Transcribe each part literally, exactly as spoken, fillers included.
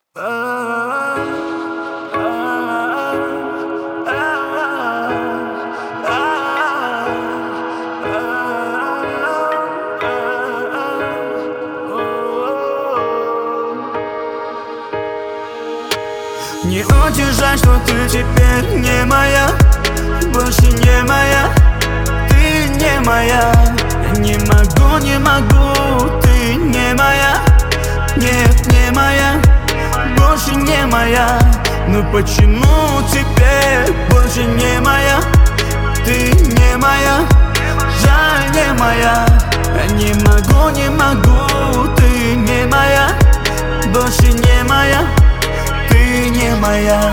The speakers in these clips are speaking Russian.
Мне очень жаль, что ты теперь не моя, больше не моя, ты не моя. Я не могу, не могу, ты не моя, нет, не моя, больше не моя. Ну почему теперь больше не моя, ты не моя, жаль, не моя. Я не могу, не могу, ты не моя, больше не моя, ты не моя.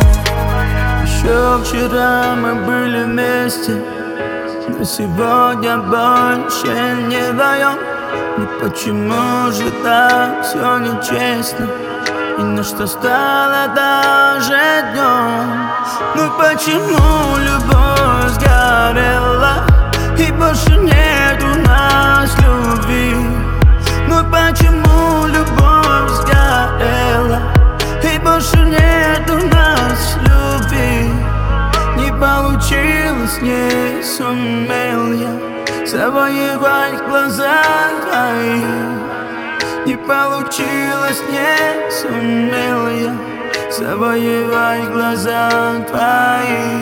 Еще вчера мы были вместе, но сегодня больше не вдвоем. Ну почему же так все нечестно, и на что стало даже днем? Ну почему любовь сгорела, и больше нет у нас любви? Ну почему любовь сгорела, и больше нет у нас любви? Не получилось, не сумел я завоевать глаза твои. Не получилось, не сумел я завоевать глаза твои.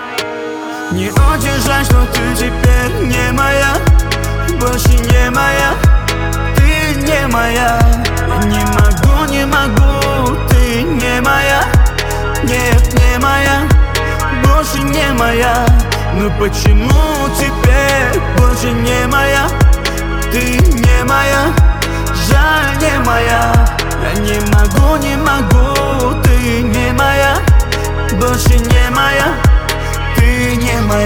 Мне очень жаль, что ты теперь не моя, больше не моя, ты не моя. Я не могу, не могу, ты не моя, нет, не моя, больше не моя. Ну почему теперь больше не моя, ты не моя, жаль, не моя. Я не могу, не могу, ты не моя, больше не моя, ты не моя.